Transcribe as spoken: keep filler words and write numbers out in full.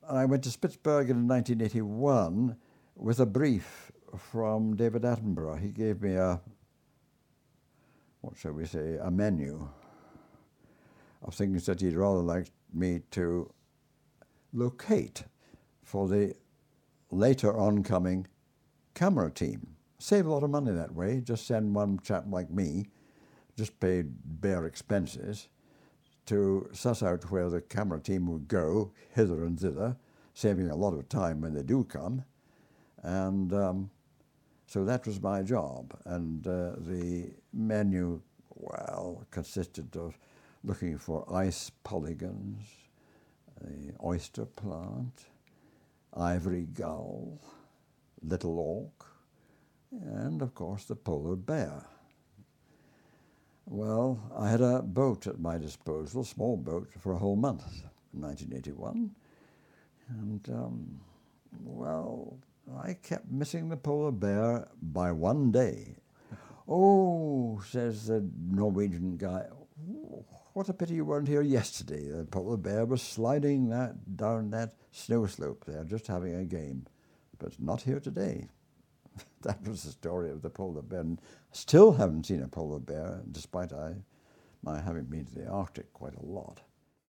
I went to Spitsbergen in nineteen eighty-one with a brief from David Attenborough. He gave me a, what shall we say, a menu of things that he'd rather like me to locate for the later oncoming camera team. Save a lot of money that way. Just send one chap like me, just pay bare expenses, to suss out where the camera team would go, hither and thither, saving a lot of time when they do come. And um, so that was my job. And uh, the menu, well, consisted of looking for ice polygons, the oyster plant, ivory gull, little auk, and of course the polar bear. Well, I had a boat at my disposal, a small boat, for a whole month in nineteen eighty-one. And, um, well, I kept missing the polar bear by one day. Oh, says the Norwegian guy, what a pity you weren't here yesterday. The polar bear was sliding that down that snow slope there, just having a game. But not here today. That was the story of the polar bear. And still haven't seen a polar bear, despite I, my having been to the Arctic quite a lot.